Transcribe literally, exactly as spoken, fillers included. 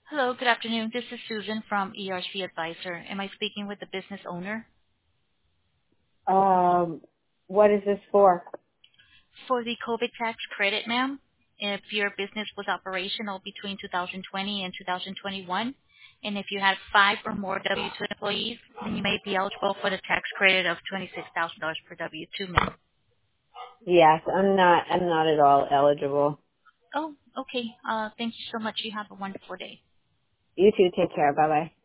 Hello, good afternoon. This is Susan from E R C Advisor. Am I speaking with the business owner? Um, what is this for? For the COVID tax credit, ma'am, if your business was operational between two thousand twenty and two thousand twenty-one, and if you had five or more W two employees, then you may be eligible for the tax credit of twenty-six thousand dollars per W two, ma'am. Yes, I'm not. I'm not at all eligible. Oh, okay. Uh, Thank you so much. You have a wonderful day. You too. Take care. Bye bye.